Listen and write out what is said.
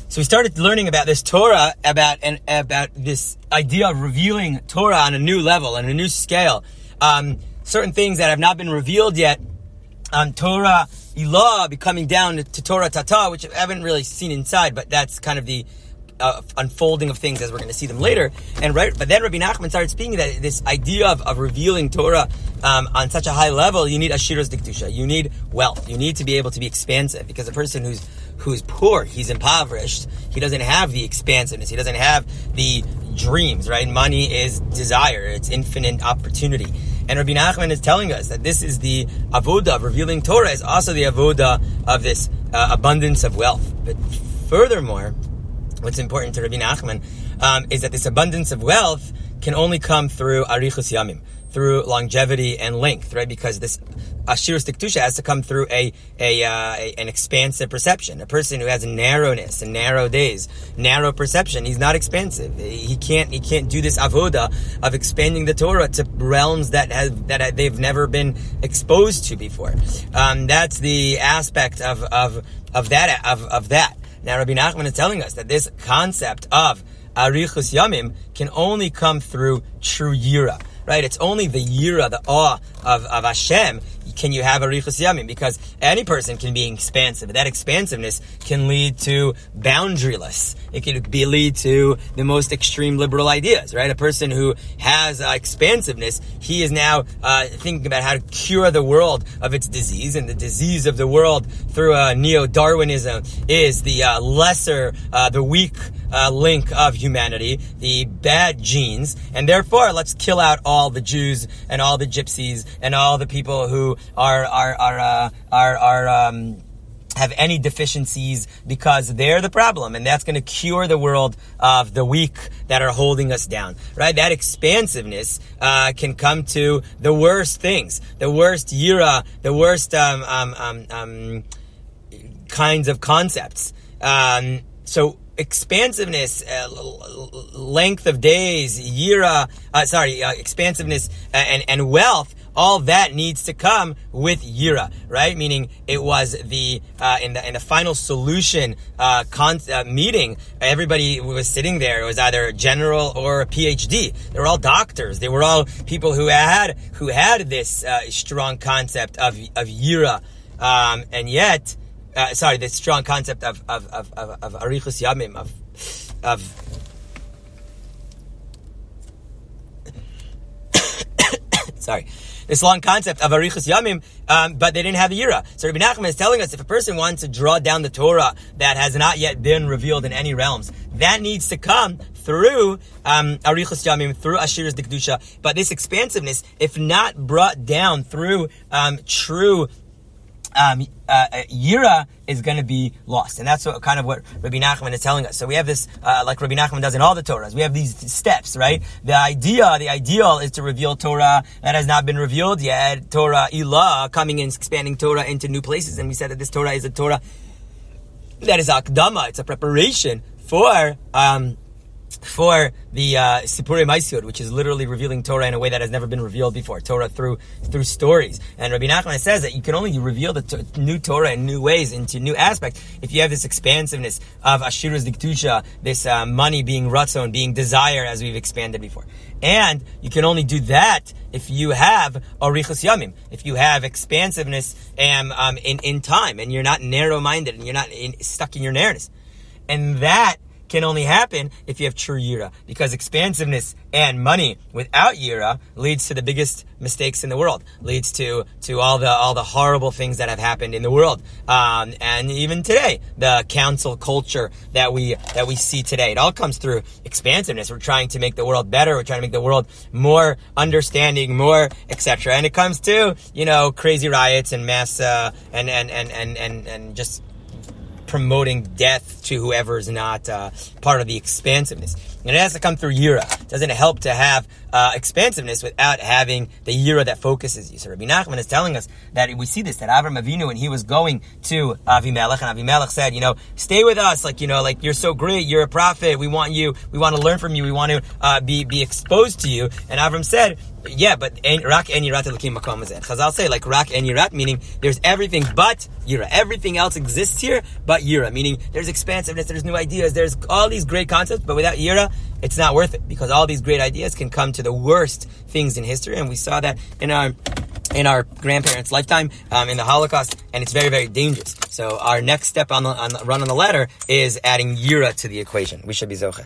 So we started learning about this Torah, about this idea of revealing Torah on a new level, on a new scale. Certain things that have not been revealed yet. Torah Ilah becoming down to Torah Tata, which I haven't really seen inside, but that's kind of the unfolding of things as we're going to see them later. But then Rabbi Nachman started speaking that this idea of revealing Torah on such a high level, you need ashiros dikdusha, you need wealth, you need to be able to be expansive, because a person who's poor, he's impoverished, he doesn't have the expansiveness, he doesn't have the dreams, right? Money is desire, it's infinite opportunity. And Rabbi Nachman is telling us that this is the avoda of revealing Torah, is also the avoda of this abundance of wealth. But furthermore, what's important to Rabbi Nachman is that this abundance of wealth can only come through arichus yamim, through longevity and length, right? Because this ashiros dikdusha has to come through an expansive perception. A person who has narrowness and narrow days, narrow perception, he's not expansive. He can't do this avoda of expanding the Torah to realms that they've never been exposed to before. That's the aspect of that. Now, Rabbi Nachman is telling us that this concept of arichus yamim can only come through true yira, right? It's only the yira, the awe of Hashem, can you have arichus yamim, because any person can be expansive. That expansiveness can lead to boundaryless. It can lead to the most extreme liberal ideas, right? A person who has expansiveness, he is now thinking about how to cure the world of its disease, and the disease of the world through neo-Darwinism is the lesser, the weak link of humanity, the bad genes, and therefore let's kill out all the Jews and all the gypsies and all the people who have any deficiencies, because they're the problem, and that's going to cure the world of the weak that are holding us down, right? That expansiveness can come to the worst things, the worst yira, the worst kinds of concepts. So expansiveness, length of days, expansiveness and wealth, all that needs to come with yira, right? Meaning it was the in the final solution meeting, everybody was sitting there. It was either a general or a PhD. They were all doctors. They were all people who had this strong concept of yira, and yet. The strong concept of arichus yamim, of this long concept of arichus yamim, but they didn't have the yira. So Rabbi Nachman is telling us, if a person wants to draw down the Torah that has not yet been revealed in any realms, that needs to come through arichus yamim, through ashiros dikdusha. But this expansiveness, if not brought down through true yira, is going to be lost. And that's what Rabbi Nachman is telling us. So we have this, like Rabbi Nachman does in all the Torahs, we have these steps, right? The ideal is to reveal Torah that has not been revealed yet, Torah Ilah, coming and expanding Torah into new places. And we said that this Torah is a Torah that is akdama, it's a preparation for the Sipurei Maisiyot, which is literally revealing Torah in a way that has never been revealed before, Torah through stories. And Rabbi Nachman says that you can only reveal the new Torah in new ways, into new aspects, if you have this expansiveness of ashiros dikdusha, this money being ratzon, being desire, as we've expanded before. And you can only do that if you have arichus yamim, if you have expansiveness in time, and you're not narrow-minded, and you're not stuck in your narrowness. And that can only happen if you have true yira, because expansiveness and money without yira leads to the biggest mistakes in the world, leads to all the horrible things that have happened in the world, and even today, the council culture that we see today. It all comes through expansiveness. We're trying to make the world better. We're trying to make the world more understanding, more etc. And it comes to crazy riots and mass and just promoting death to whoever is not part of the expansiveness. And it has to come through yira. It doesn't help to have expansiveness without having the yira that focuses you. So Rabbi Nachman is telling us that we see this, that Avram Avinu, when he was going to Avimelech, and Avimelech said, stay with us, like you're so great, you're a prophet, we want to learn from you, we want to be exposed to you. And Avram said, Yeah, but rak en yirat elokim makom hazeh. Chazal say like rak en yirat, meaning there's everything but yira. Everything else exists here but yira, meaning there's expansiveness, there's new ideas, there's all these great concepts, but without yira, it's not worth it, because all these great ideas can come to the worst things in history, and we saw that in our grandparents' lifetime, in the Holocaust, and it's very, very dangerous. So our next step on the run on the ladder is adding yira to the equation. We should be zocheh.